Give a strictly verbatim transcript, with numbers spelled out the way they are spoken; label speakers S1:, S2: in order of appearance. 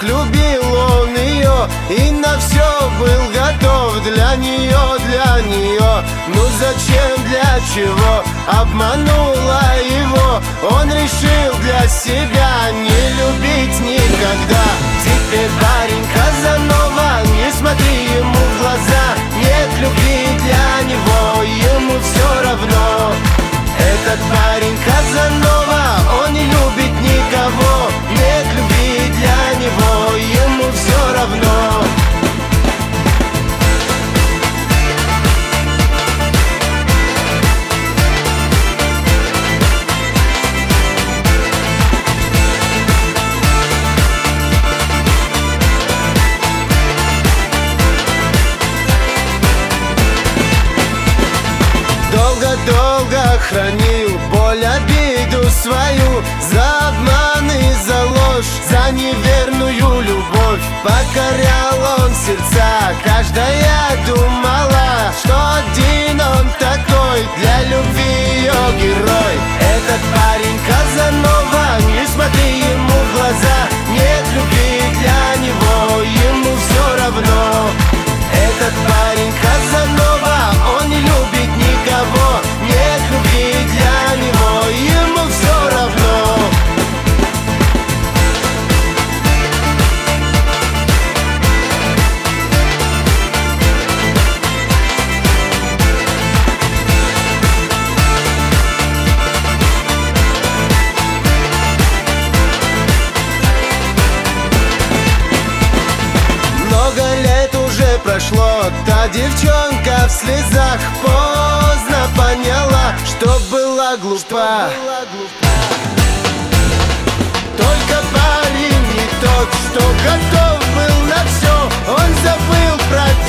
S1: так любил он ее, и на все был готов для нее, для нее. Ну зачем, для чего обманула его? Он решил для себя не любить никогда. Теперь парень Казанова, не смотри ему в глаза. Нет любви для него, ему все равно. Этот парень Казанова, он не любит никого. Нет любви для него, ему все равно. Долго-долго хранил боль, обиду свою, за обман и за ложь, за неверную любовь. Покорял он сердца, каждая думала, что один он такой, для любви ее герой. Этот парень Казанова, не смотри ему в глаза. Нет любви для него, ему все равно. Этот парень Казанова, он не любит никого. Нет любви для него, ему все равно. Много лет уже прошло, та девчонка в слезах поздно поняла, что была глупа. Только парень не тот, что готов был на все. Он забыл про